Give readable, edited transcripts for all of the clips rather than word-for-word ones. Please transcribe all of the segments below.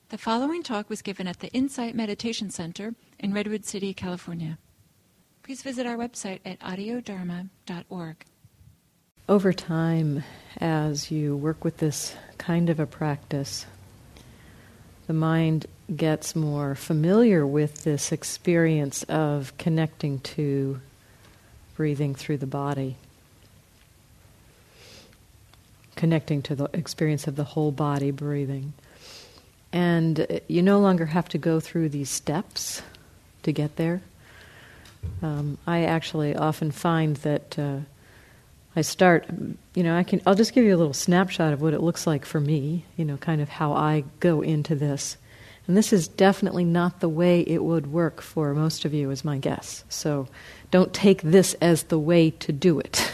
The following talk was given at the Insight Meditation Center in Redwood City, California. Please visit our website at audiodharma.org. Over time, as you work with this kind of a practice, the mind gets more familiar with this experience of connecting to breathing through the body, connecting to the experience of the whole body breathing. And you no longer have to go through these steps to get there. I actually often find that I start, I'll just give you a little snapshot of what it looks like for me, kind of how I go into this. And this is definitely not the way it would work for most of you, is my guess. So don't take this as the way to do it.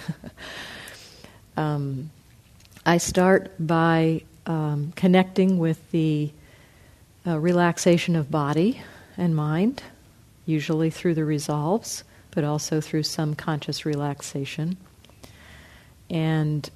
I start by connecting with the relaxation of body and mind, usually through the resolves, but also through some conscious relaxation. And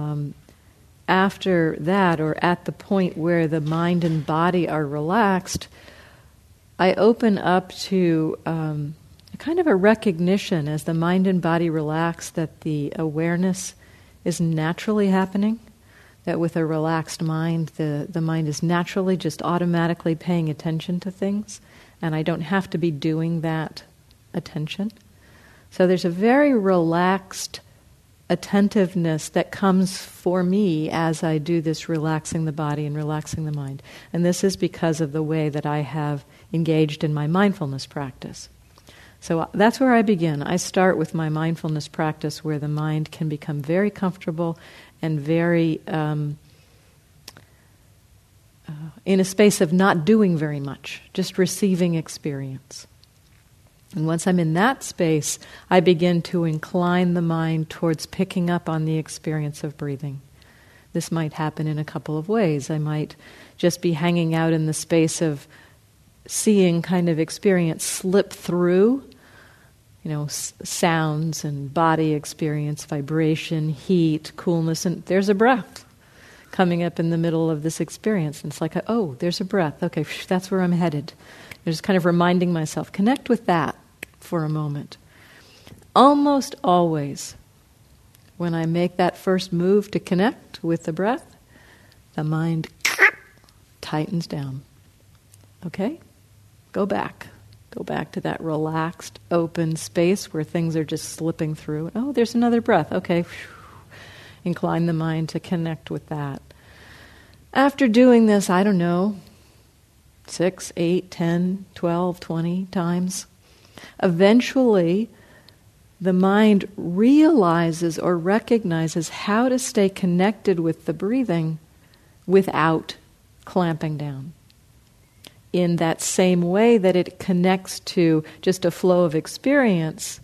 after that, or at the point where the mind and body are relaxed, I open up to a kind of a recognition as the mind and body relax that the awareness is naturally happening. That with a relaxed mind, the mind is naturally just automatically paying attention to things, and I don't have to be doing that attention. So there's a very relaxed attentiveness that comes for me as I do this relaxing the body and relaxing the mind. And this is because of the way that I have engaged in my mindfulness practice. So that's where I begin. I start with my mindfulness practice where the mind can become very comfortable and very in a space of not doing very much, just receiving experience. And once I'm in that space, I begin to incline the mind towards picking up on the experience of breathing. This might happen in a couple of ways. I might just be hanging out in the space of seeing kind of experience slip through, sounds and body experience, vibration, heat, coolness, and there's a breath coming up in the middle of this experience. And it's like, oh, there's a breath. Okay, that's where I'm headed. I'm just kind of reminding myself, connect with that for a moment. Almost always, when I make that first move to connect with the breath, the mind tightens down. Okay? Go back. Go back to that relaxed, open space where things are just slipping through. Oh, there's another breath. Okay. Incline the mind to connect with that. After doing this, 6, 8, 10, 12, 20 times, eventually the mind realizes or recognizes how to stay connected with the breathing without clamping down. In that same way that it connects to just a flow of experience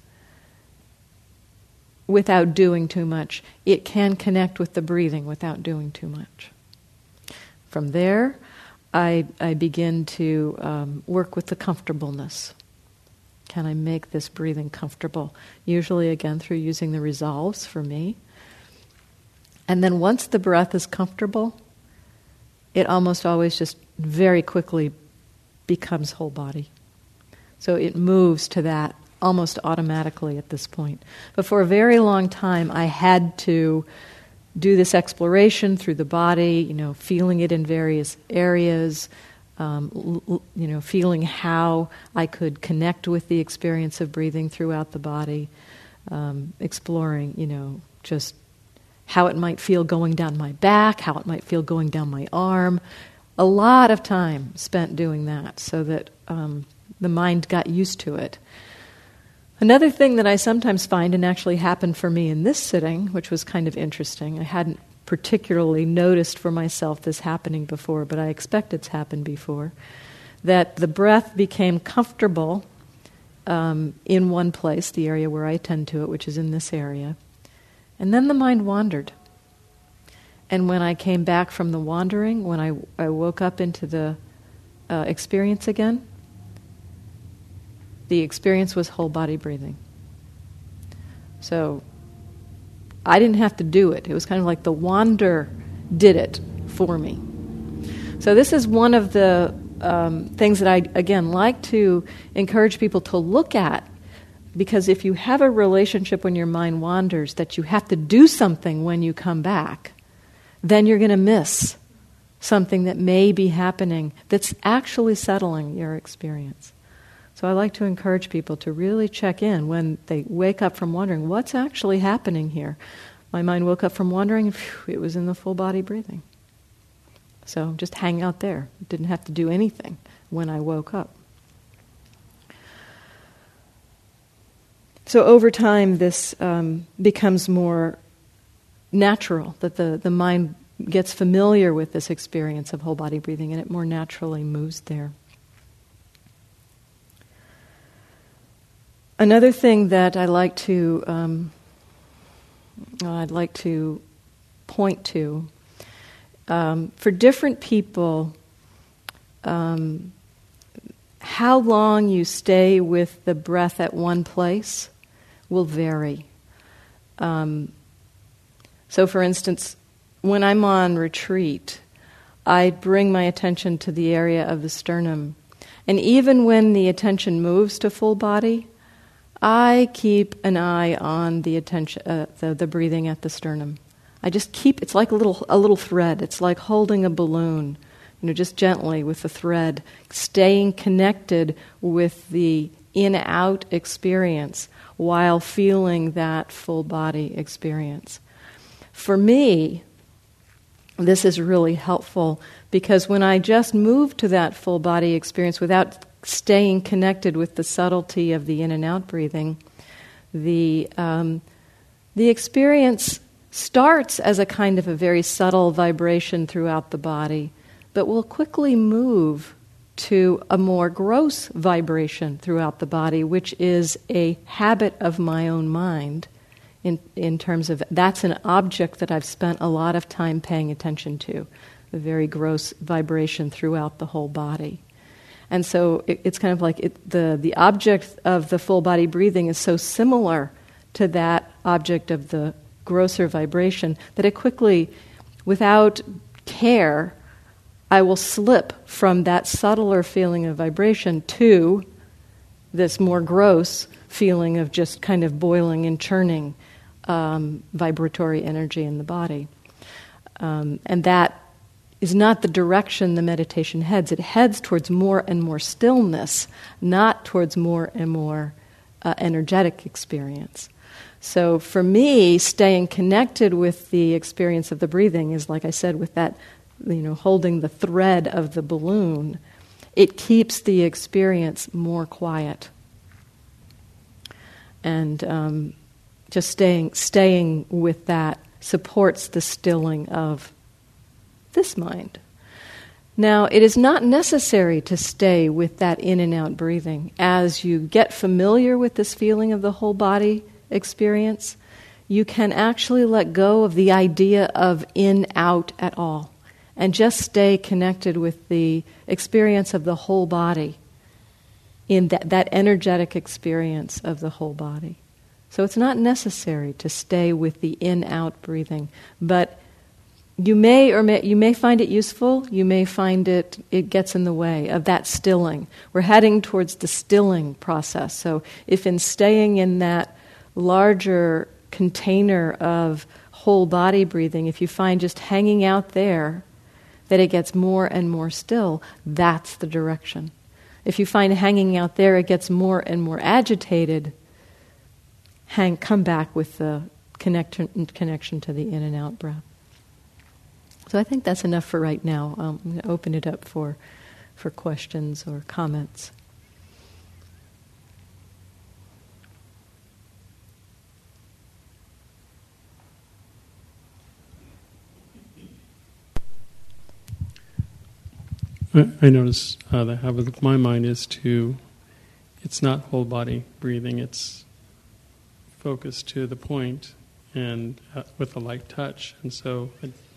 without doing too much, it can connect with the breathing without doing too much. From there, I begin to work with the comfortableness. Can I make this breathing comfortable? Usually, again, through using the resolves for me. And then once the breath is comfortable, it almost always just very quickly becomes whole body. So it moves to that almost automatically at this point. But for a very long time, I had to do this exploration through the body, feeling it in various areas, feeling how I could connect with the experience of breathing throughout the body, exploring, just how it might feel going down my back, how it might feel going down my arm. A lot of time spent doing that so that the mind got used to it. Another thing that I sometimes find, and actually happened for me in this sitting, which was kind of interesting, I hadn't particularly noticed for myself this happening before, but I expect it's happened before, that the breath became comfortable in one place, the area where I attend to it, which is in this area, and then the mind wandered. And when I came back from the wandering, when I woke up into the experience again, the experience was whole body breathing. So I didn't have to do it. It was kind of like the wander did it for me. So this is one of the things that I, again, like to encourage people to look at, because if you have a relationship when your mind wanders that you have to do something when you come back, then you're going to miss something that may be happening that's actually settling your experience. So I like to encourage people to really check in when they wake up from wandering, what's actually happening here? My mind woke up from wandering, it was in the full body breathing. So just hang out there. Didn't have to do anything when I woke up. So over time, this becomes more natural, that the mind gets familiar with this experience of whole body breathing, and it more naturally moves there. Another thing that I'd like to point to, for different people, how long you stay with the breath at one place will vary. So for instance, when I'm on retreat, I bring my attention to the area of the sternum. And even when the attention moves to full body, I keep an eye on the attention, the breathing at the sternum. I just keep, it's like a little thread. It's like holding a balloon, just gently with the thread, staying connected with the in-out experience while feeling that full body experience. For me, this is really helpful because when I just move to that full body experience without staying connected with the subtlety of the in and out breathing, the experience starts as a kind of a very subtle vibration throughout the body, but will quickly move to a more gross vibration throughout the body, which is a habit of my own mind in terms of, that's an object that I've spent a lot of time paying attention to, the very gross vibration throughout the whole body. And so it's kind of like the object of the full body breathing is so similar to that object of the grosser vibration that it quickly, without care, I will slip from that subtler feeling of vibration to this more gross feeling of just kind of boiling and churning vibratory energy in the body. And that is not the direction the meditation heads. It heads towards more and more stillness, not towards more and more energetic experience. So for me, staying connected with the experience of the breathing is, like I said, with that, holding the thread of the balloon, it keeps the experience more quiet. And just staying with that supports the stilling of this mind. Now, it is not necessary to stay with that in and out breathing. As you get familiar with this feeling of the whole body experience, you can actually let go of the idea of in-out at all and just stay connected with the experience of the whole body, in that energetic experience of the whole body. So it's not necessary to stay with the in-out breathing, but you may find it useful. You may find it gets in the way of that stilling. We're heading towards the stilling process. So if in staying in that larger container of whole body breathing, if you find just hanging out there that it gets more and more still, that's the direction. If you find hanging out there it gets more and more agitated, come back with the connection to the in and out breath. So I think that's enough for right now. I'm going to open it up for questions or comments. I notice the habit of my mind is it's not whole body breathing, it's focused to the point and with a light touch. And so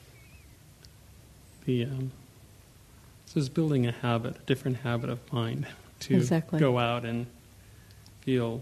this is building a different habit of mind to exactly. Go out and feel.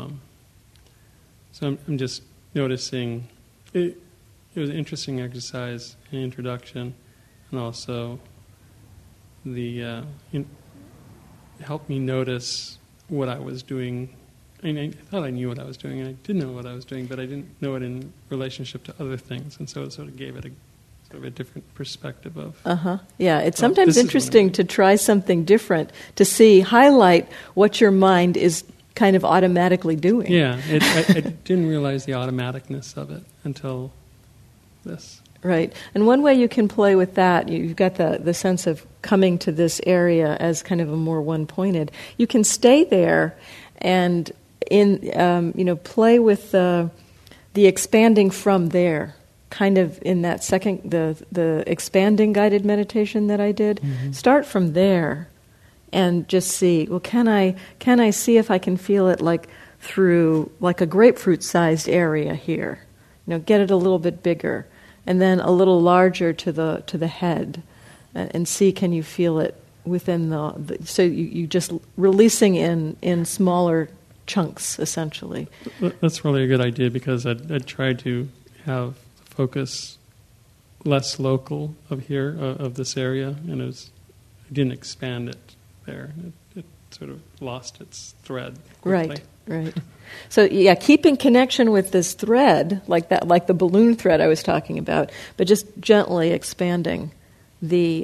So I'm just noticing it was an interesting exercise, an introduction, and also helped me notice what I was doing. I mean, I thought I knew what I was doing, and I did know what I was doing, but I didn't know it in relationship to other things, and so it sort of gave it a different perspective of. Yeah, it's sometimes interesting to try something different, to highlight what your mind is kind of automatically doing. Yeah, I didn't realize the automaticness of it until this. Right. And one way you can play with that, you've got the sense of coming to this area as kind of a more one-pointed. You can stay there and play with the expanding from there, kind of in that second, the expanding guided meditation that I did. Mm-hmm. Start from there and just see, well, can I see if I can feel it like through like a grapefruit-sized area here? Get it a little bit bigger. And then a little larger to the head, and see, can you feel it within so you just releasing in smaller chunks, essentially. That's really a good idea, because I'd tried to have focus less local of here, of this area, and I didn't expand it there. It sort of lost its thread quickly. Right. So yeah, keeping connection with this thread, like the balloon thread I was talking about, but just gently expanding the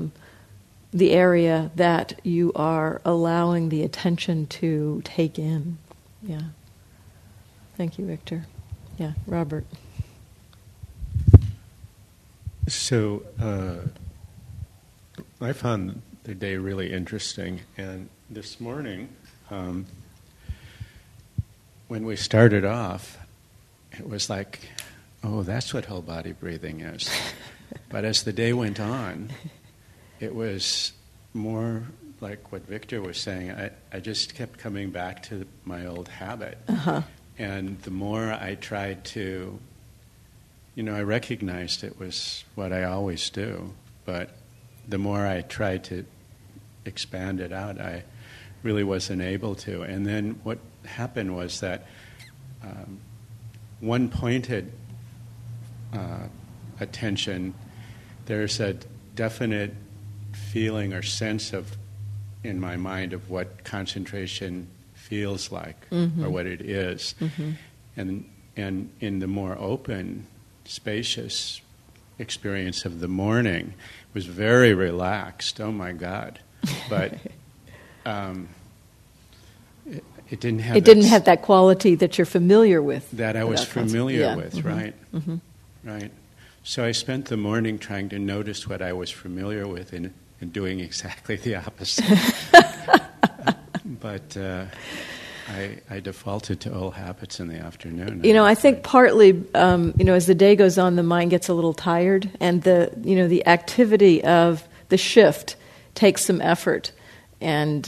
area that you are allowing the attention to take in. Yeah. Thank you, Victor. Yeah, Robert. So I found the day really interesting, and this morning, when we started off, it was like, oh, that's what whole body breathing is. But as the day went on, it was more like what Victor was saying. I just kept coming back to my old habit. Uh-huh. And the more I tried to, I recognized it was what I always do, but the more I tried to expand it out, I really wasn't able to. And then what happened was that one pointed attention, there's a definite feeling or sense in my mind of what concentration feels like, mm-hmm. or what it is. Mm-hmm. And in the more open, spacious experience of the morning, it was very relaxed. Oh my God! But it didn't have. It didn't have that quality that you're familiar with. That I was familiar with, mm-hmm. right? Mm-hmm. Right. So I spent the morning trying to notice what I was familiar with and doing exactly the opposite. But I defaulted to old habits in the afternoon. I think partly, as the day goes on, the mind gets a little tired, and the activity of the shift takes some effort. And,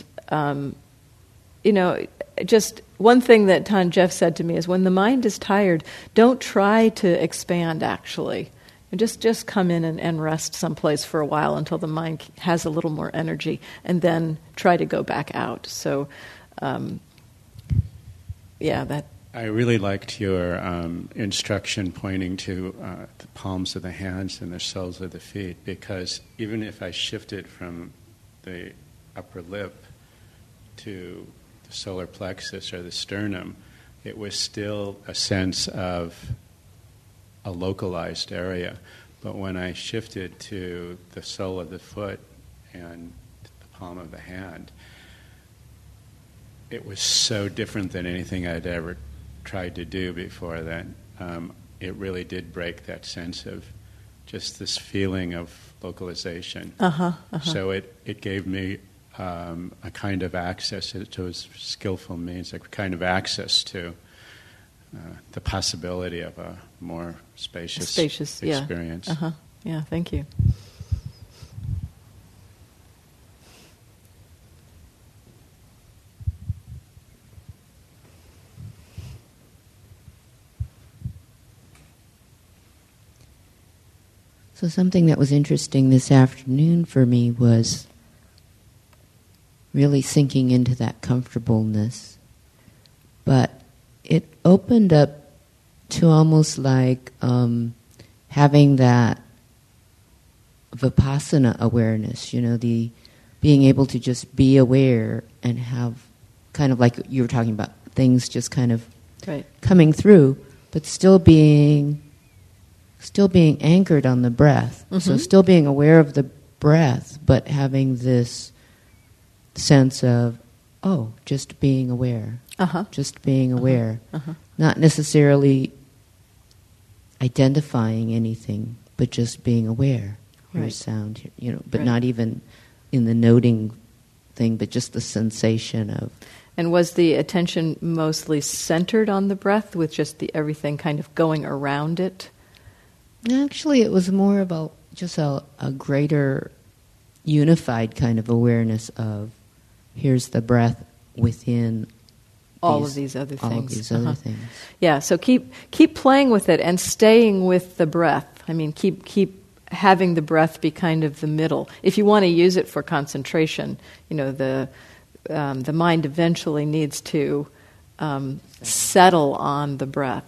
just one thing that Tan Jeff said to me is, when the mind is tired, don't try to expand, actually. Just come in and rest someplace for a while until the mind has a little more energy, and then try to go back out. So, that. I really liked your instruction pointing to the palms of the hands and the soles of the feet, because even if I shifted from the upper lip to the solar plexus or the sternum, it was still a sense of a localized area. But when I shifted to the sole of the foot and the palm of the hand, it was so different than anything I'd ever tried to do before that. It really did break that sense of just this feeling of localization. So it gave me a kind of access to skillful means, a kind of access to the possibility of a more spacious experience. Yeah, thank you. So something that was interesting this afternoon for me was really sinking into that comfortableness. But it opened up to almost like having that Vipassana awareness, the being able to just be aware and have kind of like you were talking about, things just kind of Right. coming through, but still being anchored on the breath. Mm-hmm. So still being aware of the breath, but having this sense of, just being aware. Uh-huh. Just being aware. Uh-huh. Not necessarily identifying anything, but just being aware. Here's Right. sound, but Right. not even in the noting thing, but just the sensation of. And was the attention mostly centered on the breath, with just everything kind of going around it? Actually, it was more of a greater unified kind of awareness of here's the breath within All of these other all things. of these other Uh-huh. things. Yeah, so keep playing with it and staying with the breath. I mean, keep having the breath be kind of the middle. If you want to use it for concentration, the mind eventually needs to settle on the breath.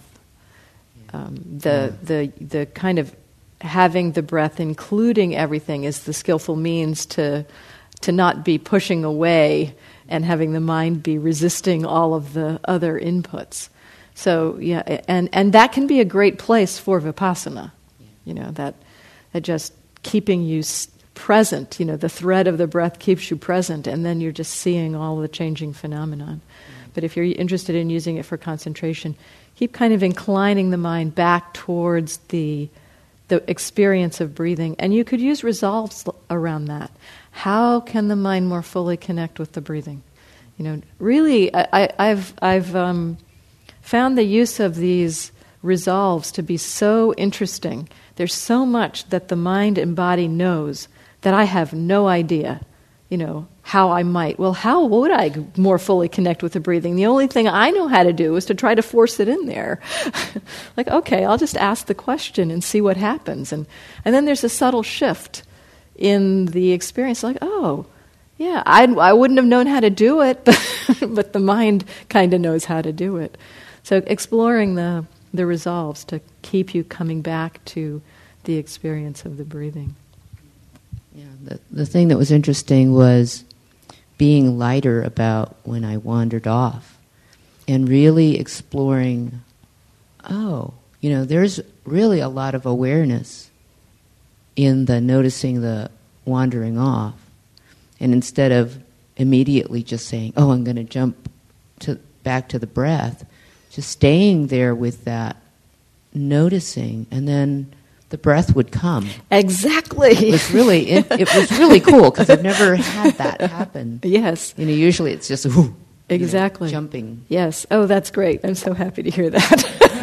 The kind of having the breath, including everything, is the skillful means to not be pushing away and having the mind be resisting all of the other inputs. So yeah, and that can be a great place for vipassana. That just keeping you present. The thread of the breath keeps you present, and then you're just seeing all the changing phenomenon. But if you're interested in using it for concentration, keep kind of inclining the mind back towards the experience of breathing, and you could use resolves around that. How can the mind more fully connect with the breathing? Really, I've found the use of these resolves to be so interesting. There's so much that the mind and body knows that I have no idea, how I might. Well, how would I more fully connect with the breathing? The only thing I know how to do is to try to force it in there. Like, okay, I'll just ask the question and see what happens. And then there's a subtle shift in the experience. Like, oh, yeah, I wouldn't have known how to do it, but the mind kind of knows how to do it. So exploring the resolves to keep you coming back to the experience of the breathing. Yeah, the thing that was interesting was being lighter about when I wandered off and really exploring, there's really a lot of awareness in the noticing the wandering off. And instead of immediately just saying, I'm going to jump back to the breath, just staying there with that, noticing, and then the breath would come. Exactly. It was really cool because I've never had that happen. Yes. Usually it's just exactly jumping. Yes. Oh, that's great. I'm so happy to hear that.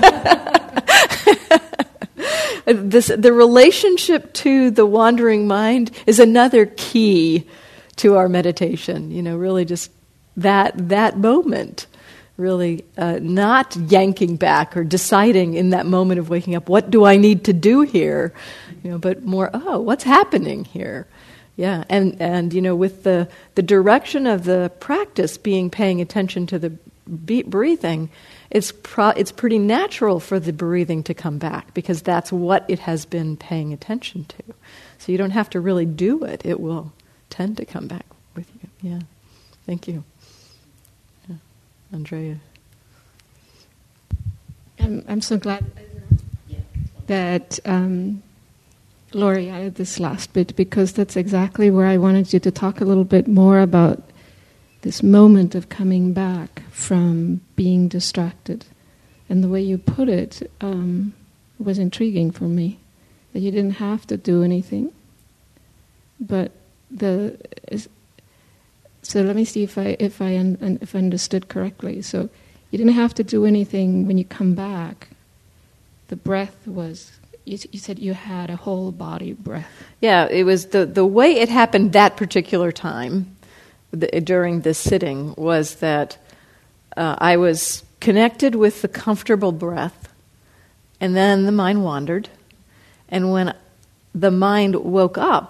The relationship to the wandering mind is another key to our meditation. Really just that moment. Really not yanking back or deciding in that moment of waking up, what do I need to do here? But more, what's happening here? Yeah, and with the direction of the practice being paying attention to the breathing, it's pretty natural for the breathing to come back because that's what it has been paying attention to. So you don't have to really do it; it will tend to come back with you. Yeah, thank you. Andrea. I'm so glad that Laurie added this last bit, because that's exactly where I wanted you to talk a little bit more about this moment of coming back from being distracted. And the way you put it was intriguing for me, that you didn't have to do anything. But so let me see if I understood correctly. So you didn't have to do anything when you come back. The breath was, you said you had a whole body breath. Yeah, it was the way it happened that particular time during this sitting was that I was connected with the comfortable breath, and then the mind wandered. And when the mind woke up,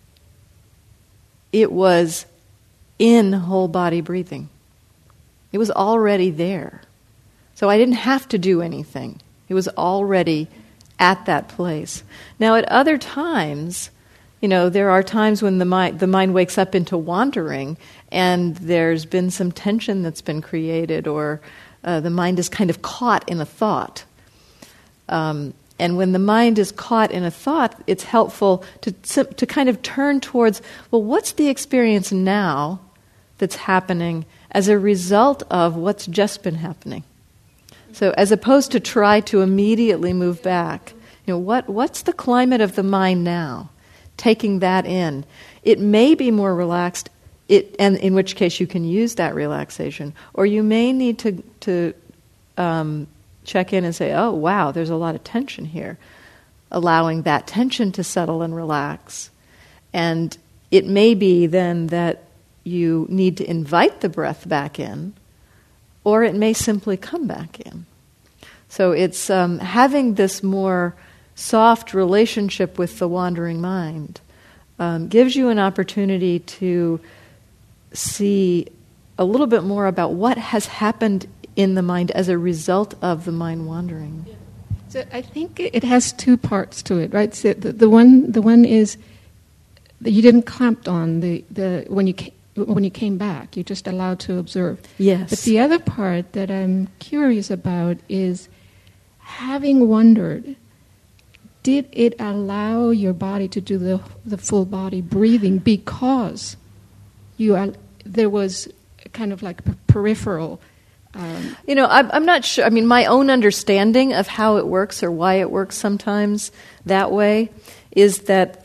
it was in whole body breathing. It was already there. So I didn't have to do anything. It was already at that place. Now at other times, there are times when the mind wakes up into wandering, and there's been some tension that's been created, or the mind is kind of caught in a thought. And when the mind is caught in a thought, it's helpful to kind of turn towards, well, what's the experience now that's happening as a result of what's just been happening? So as opposed to try to immediately move back, what's the climate of the mind now? Taking that in. It may be more relaxed, and in which case you can use that relaxation. Or you may need to check in and say, oh, wow, there's a lot of tension here. Allowing that tension to settle and relax. And it may be then that you need to invite the breath back in, or it may simply come back in. So it's having this more soft relationship with the wandering mind gives you an opportunity to see a little bit more about what has happened in the mind as a result of the mind wandering. Yeah. So I think it has two parts to it, right? So the one is that you didn't clamp on the when you came back. You just allowed to observe. Yes. But the other part that I'm curious about is, having wondered, did it allow your body to do the full body breathing because there was kind of like peripheral. I'm not sure. I mean, my own understanding of how it works or why it works sometimes that way is that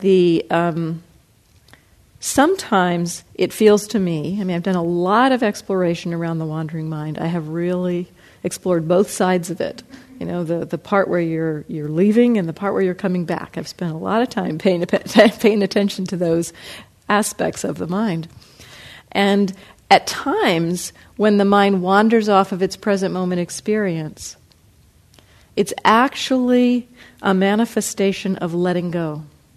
sometimes it feels to me, I've done a lot of exploration around the wandering mind. I have really explored both sides of it. The part where you're leaving and the part where you're coming back. I've spent a lot of time paying attention to those aspects of the mind. And at times, when the mind wanders off of its present moment experience, it's actually a manifestation of letting go.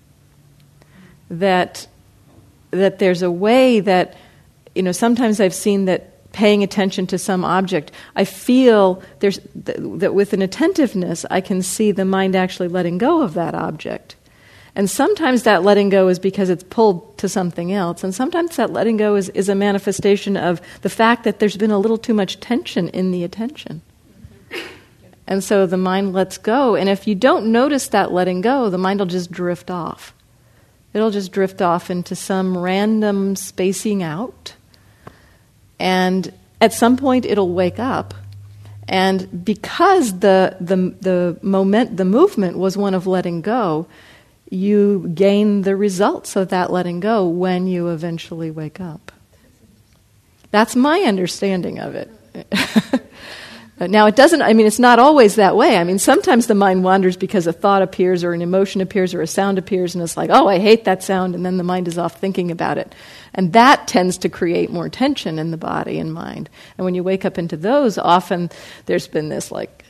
That there's a way that, sometimes I've seen that paying attention to some object, I feel that with an attentiveness, I can see the mind actually letting go of that object. And sometimes that letting go is because it's pulled to something else. And sometimes that letting go is a manifestation of the fact that there's been a little too much tension in the attention. And so the mind lets go. And if you don't notice that letting go, the mind will just drift off. It'll just drift off into some random spacing out. And at some point it'll wake up. And because the movement was one of letting go, you gain the results of that letting go when you eventually wake up. That's my understanding of it. Now, it's not always that way. Sometimes the mind wanders because a thought appears or an emotion appears or a sound appears and it's like, oh, I hate that sound, and then the mind is off thinking about it. And that tends to create more tension in the body and mind. And when you wake up into those, often there's been this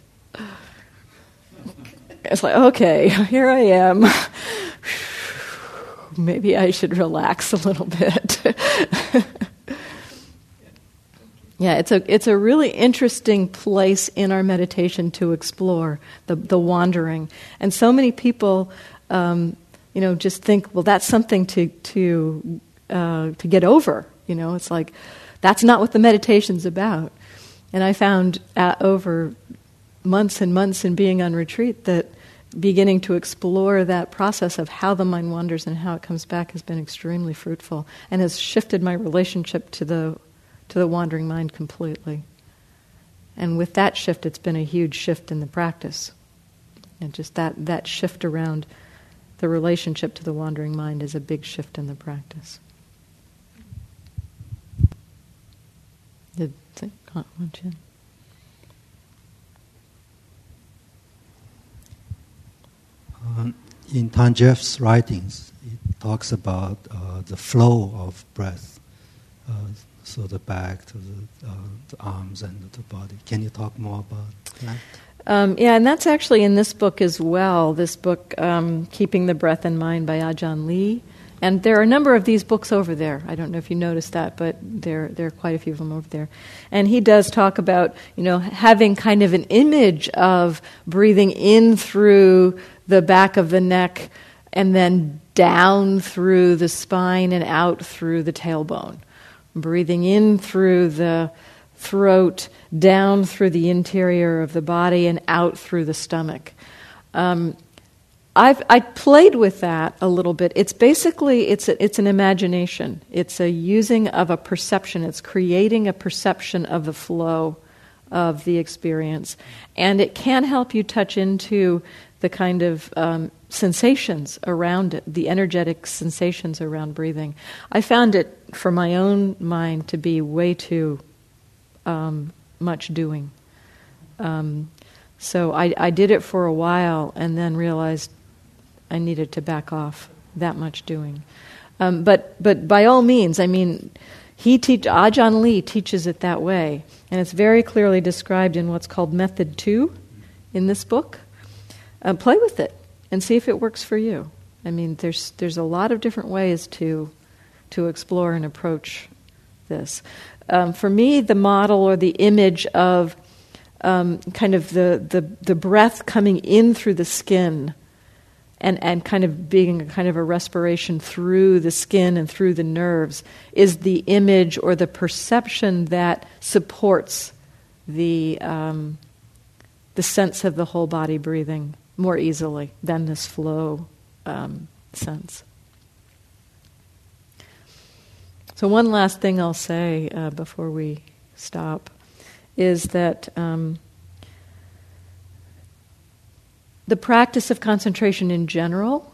it's like, okay, here I am. Maybe I should relax a little bit. Yeah, it's a really interesting place in our meditation to explore the wandering. And so many people, just think, well, that's something to get over. It's like that's not what the meditation's about. And I found over months and months in being on retreat that beginning to explore that process of how the mind wanders and how it comes back has been extremely fruitful and has shifted my relationship to the wandering mind completely. And with that shift, it's been a huge shift in the practice. And just that shift around the relationship to the wandering mind is a big shift in the practice. In Tanjev's writings, it talks about the flow of breath, so the back to the arms and the body. Can you talk more about that? Yeah, and that's actually in this book as well, this book, Keeping the Breath in Mind by Ajahn Lee. And there are a number of these books over there. I don't know if you noticed that, but there are quite a few of them over there. And he does talk about, having kind of an image of breathing in through the back of the neck and then down through the spine and out through the tailbone. Breathing in through the throat, down through the interior of the body, and out through the stomach. I played with that a little bit. It's basically, it's an imagination. It's a using of a perception. It's creating a perception of the flow of the experience. And it can help you touch into the kind of sensations around it, the energetic sensations around breathing. I found it, for my own mind, to be way too much doing. So I did it for a while and then realized I needed to back off that much doing. But by all means, I mean, Ajahn Lee teaches it that way. And it's very clearly described in what's called Method 2 in this book. Play with it and see if it works for you. I mean, there's a lot of different ways to explore and approach this. For me, the model or the image of kind of the breath coming in through the skin and kind of being a kind of a respiration through the skin and through the nerves is the image or the perception that supports the sense of the whole body breathing more easily than this flow sense. So one last thing I'll say before we stop is that the practice of concentration in general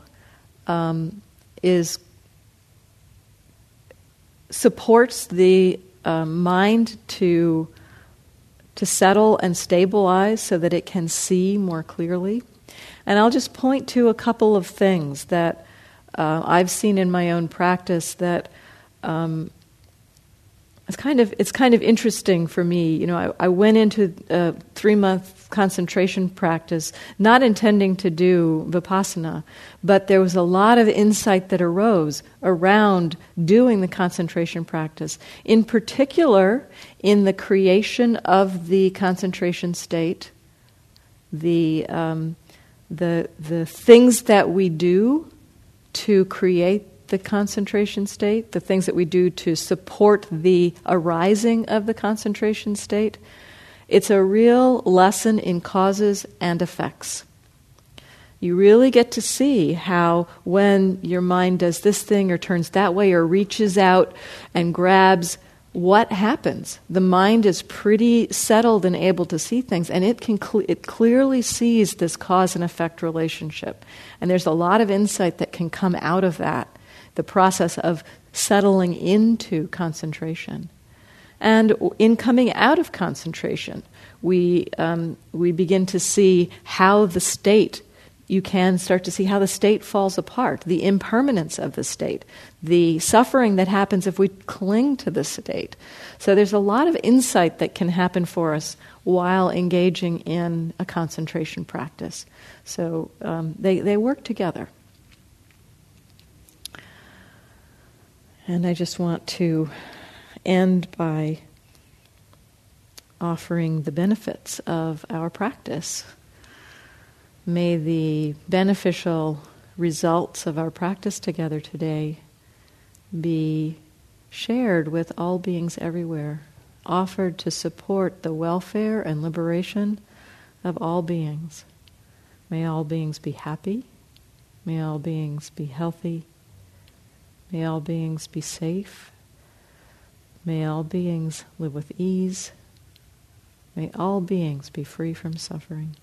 supports the mind to settle and stabilize so that it can see more clearly. And I'll just point to a couple of things that I've seen in my own practice that it's kind of interesting for me. You know, I went into a 3-month concentration practice not intending to do Vipassana, but there was a lot of insight that arose around doing the concentration practice. In particular, in the creation of the concentration state, the things that we do to create the concentration state, the things that we do to support the arising of the concentration state. It's a real lesson in causes and effects. You really get to see how when your mind does this thing or turns that way or reaches out and grabs, what happens? The mind is pretty settled and able to see things, and it clearly sees this cause and effect relationship. And there's a lot of insight that can come out of that, the process of settling into concentration. And in coming out of concentration, we begin to see how the state, you can start to see how the state falls apart, the impermanence of the state, the suffering that happens if we cling to the state. So there's a lot of insight that can happen for us while engaging in a concentration practice. So they work together. And I just want to end by offering the benefits of our practice. May the beneficial results of our practice together today be shared with all beings everywhere, offered to support the welfare and liberation of all beings. May all beings be happy. May all beings be healthy. May all beings be safe. May all beings live with ease. May all beings be free from suffering.